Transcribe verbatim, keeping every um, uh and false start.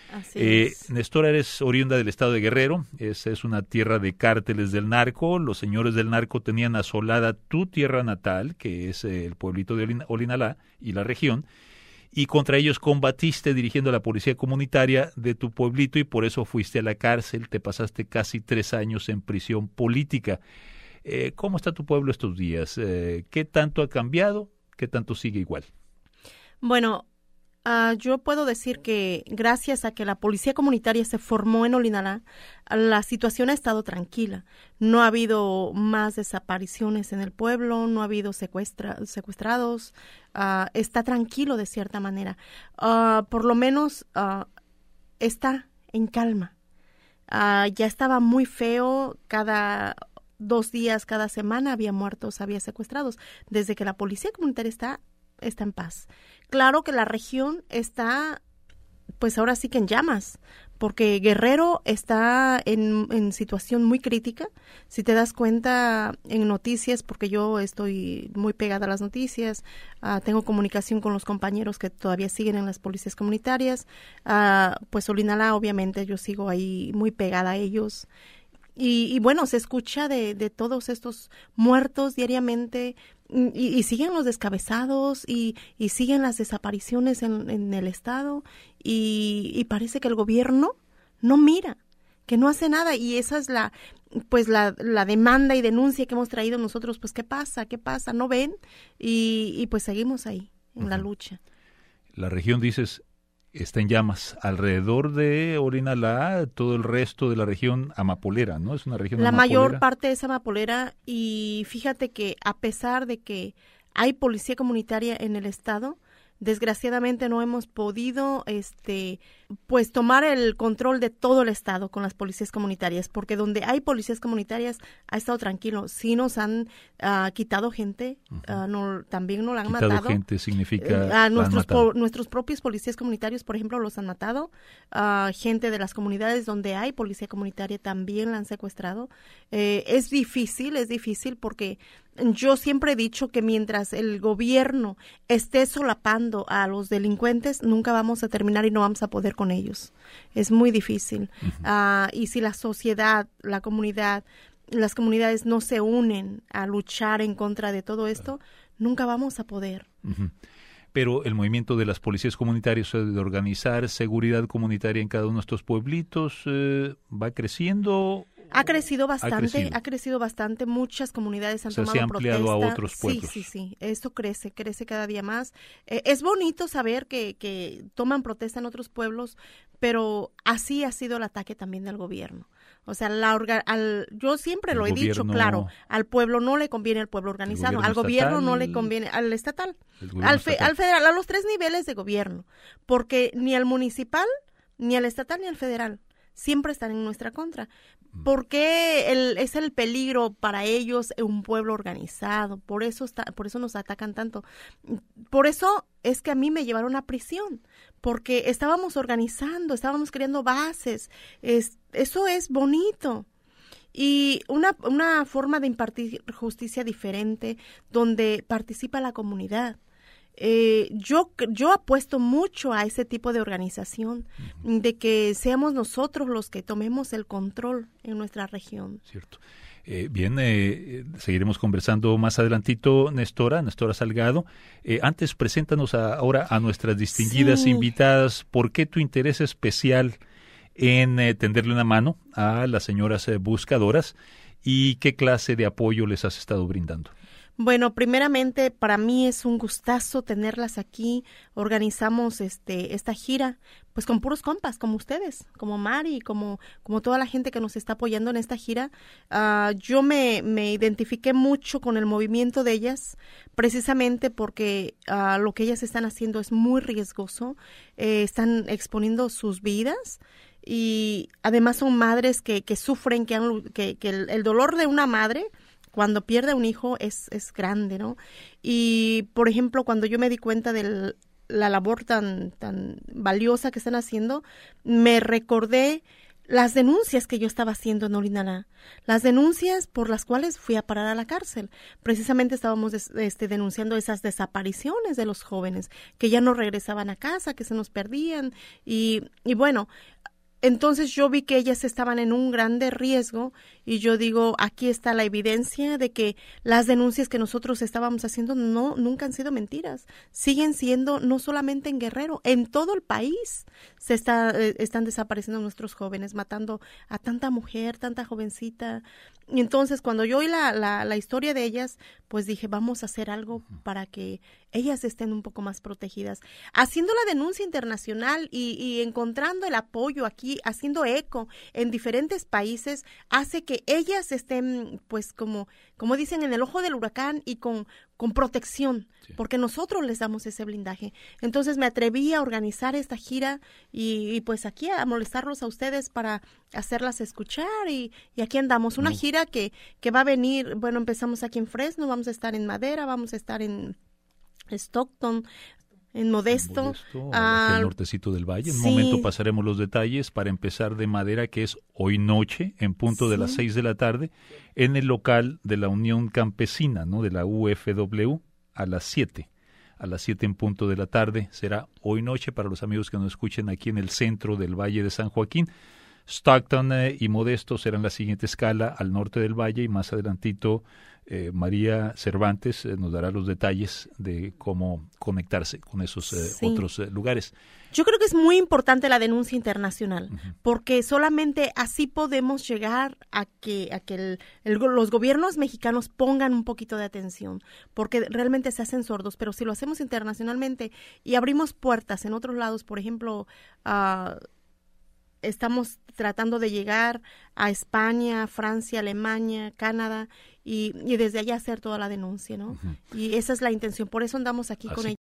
Así Eh, es. Nestora, eres oriunda del estado de Guerrero, esa es una tierra de cárteles del narco, los señores del narco tenían asolada tu tierra natal, que es eh, el pueblito de Olin- Olinalá y la región, y contra ellos combatiste dirigiendo a la policía comunitaria de tu pueblito y por eso fuiste a la cárcel, te pasaste casi tres años en prisión política. Eh, ¿Cómo está tu pueblo estos días? Eh, ¿Qué tanto ha cambiado? ¿Qué tanto sigue igual? Bueno, uh, yo puedo decir que gracias a que la policía comunitaria se formó en Olinalá, la situación ha estado tranquila. No ha habido más desapariciones en el pueblo, no ha habido secuestra, secuestrados, uh, está tranquilo de cierta manera. Uh, por lo menos uh, está en calma. Uh, ya estaba muy feo, cada dos días, cada semana había muertos, había secuestrados. Desde que la policía comunitaria está, está en paz. Claro que la región está, pues ahora sí que en llamas, porque Guerrero está en, en situación muy crítica. Si te das cuenta en noticias, porque yo estoy muy pegada a las noticias, uh, tengo comunicación con los compañeros que todavía siguen en las policías comunitarias, uh, pues Olinalá obviamente yo sigo ahí muy pegada a ellos. Y, y bueno, se escucha de, de todos estos muertos diariamente y, y siguen los descabezados y, y siguen las desapariciones en, en el estado y, y parece que el gobierno no mira, que no hace nada y esa es la pues la, la demanda y denuncia que hemos traído nosotros, pues ¿qué pasa? ¿Qué pasa? ¿No ven? Y, y pues seguimos ahí en uh-huh. la lucha. La región, dices, está en llamas. Alrededor de Olinalá, todo el resto de la región amapolera, ¿no? Es una región La amapolera. mayor parte es amapolera y fíjate que a pesar de que hay policía comunitaria en el estado, desgraciadamente no hemos podido este pues tomar el control de todo el estado con las policías comunitarias, porque donde hay policías comunitarias ha estado tranquilo. Sí nos han uh, quitado gente, uh-huh. uh, no, también nos la han quitado matado. gente significa uh, a nuestros po- nuestros propios policías comunitarios, por ejemplo, los han matado. Uh, gente de las comunidades donde hay policía comunitaria también la han secuestrado. Eh, es difícil, es difícil porque yo siempre he dicho que mientras el gobierno esté solapando a los delincuentes, nunca vamos a terminar y no vamos a poder con ellos. Es muy difícil. Uh-huh. Uh, y si la sociedad, la comunidad, las comunidades no se unen a luchar en contra de todo esto, claro. nunca vamos a poder. Uh-huh. Pero el movimiento de las policías comunitarias, de organizar seguridad comunitaria en cada uno de estos pueblitos, eh, ¿va creciendo? Ha crecido bastante, ha crecido. ha crecido bastante, muchas comunidades han o sea, tomado se ha ampliado protesta. a otros pueblos. Sí, sí, sí, esto crece, crece cada día más. Eh, es bonito saber que, que toman protesta en otros pueblos, pero así ha sido el ataque también del gobierno. O sea, la orga, al, yo siempre el lo he gobierno, dicho, claro, al pueblo no le conviene el pueblo organizado, gobierno al gobierno estatal, no le conviene, al estatal, al, fe, estatal. al federal, a los tres niveles de gobierno, porque ni al municipal, ni al estatal, ni al federal siempre están en nuestra contra. Porque el, es el peligro para ellos un pueblo organizado, por eso está, por eso nos atacan tanto. Por eso es que a mí me llevaron a prisión, porque estábamos organizando, estábamos creando bases, es, eso es bonito. Y una, una forma de impartir justicia diferente, donde participa la comunidad. Eh, yo, yo apuesto mucho a ese tipo de organización, uh-huh. de que seamos nosotros los que tomemos el control en nuestra región. Cierto. Eh, bien, eh, seguiremos conversando más adelantito, Nestora, Nestora Salgado. Eh, antes, preséntanos a, ahora a nuestras distinguidas sí. invitadas. ¿Por qué tu interés especial en eh, tenderle una mano a las señoras eh, buscadoras y qué clase de apoyo les has estado brindando? Bueno, primeramente para mí es un gustazo tenerlas aquí. Organizamos este esta gira pues con puros compas como ustedes, como Mari, como como toda la gente que nos está apoyando en esta gira. Uh, yo me, me identifiqué mucho con el movimiento de ellas precisamente porque uh, lo que ellas están haciendo es muy riesgoso. Eh, están exponiendo sus vidas. Y además son madres que, que sufren, que, han, que, que el, el dolor de una madre cuando pierde un hijo es, es grande, ¿no? Y, por ejemplo, cuando yo me di cuenta de la labor tan, tan valiosa que están haciendo, me recordé las denuncias que yo estaba haciendo en Olinalá, las denuncias por las cuales fui a parar a la cárcel. Precisamente estábamos des, este, denunciando esas desapariciones de los jóvenes, que ya no regresaban a casa, que se nos perdían, y, y bueno, entonces yo vi que ellas estaban en un grande riesgo y yo digo, aquí está la evidencia de que las denuncias que nosotros estábamos haciendo no nunca han sido mentiras. Siguen siendo, no solamente en Guerrero, en todo el país se está eh, están desapareciendo nuestros jóvenes, matando a tanta mujer, tanta jovencita. Y entonces cuando yo oí la, la, la historia de ellas, pues dije, vamos a hacer algo para que ellas estén un poco más protegidas. Haciendo la denuncia internacional y, y encontrando el apoyo aquí, haciendo eco en diferentes países, hace que ellas estén, pues, como, como dicen, en el ojo del huracán y con, con protección, sí. Porque nosotros les damos ese blindaje. Entonces me atreví a organizar esta gira y, y pues aquí a molestarlos a ustedes para hacerlas escuchar y, y aquí andamos. Una no. gira que, que va a venir, bueno, empezamos aquí en Fresno, vamos a estar en Madera, vamos a estar en Stockton, en Modesto, Modesto uh, el nortecito del valle. En un sí. momento pasaremos los detalles. Para empezar, de Madera, que es hoy noche, en punto sí. de las seis de la tarde, en el local de la Unión Campesina, ¿no? De la U F W, a las siete. A las siete en punto de la tarde. Será hoy noche para los amigos que nos escuchen aquí en el centro del Valle de San Joaquín. Stockton eh, y Modesto serán la siguiente escala al norte del valle, y más adelantito eh, María Cervantes eh, nos dará los detalles de cómo conectarse con esos eh, sí. otros eh, lugares. Yo creo que es muy importante la denuncia internacional, uh-huh. porque solamente así podemos llegar a que, a que el, el, los gobiernos mexicanos pongan un poquito de atención, porque realmente se hacen sordos, pero si lo hacemos internacionalmente y abrimos puertas en otros lados, por ejemplo, uh, estamos tratando de llegar a España, Francia, Alemania, Canadá y, y desde allá hacer toda la denuncia, ¿no? Uh-huh. Y esa es la intención, por eso andamos aquí Así. con ellos.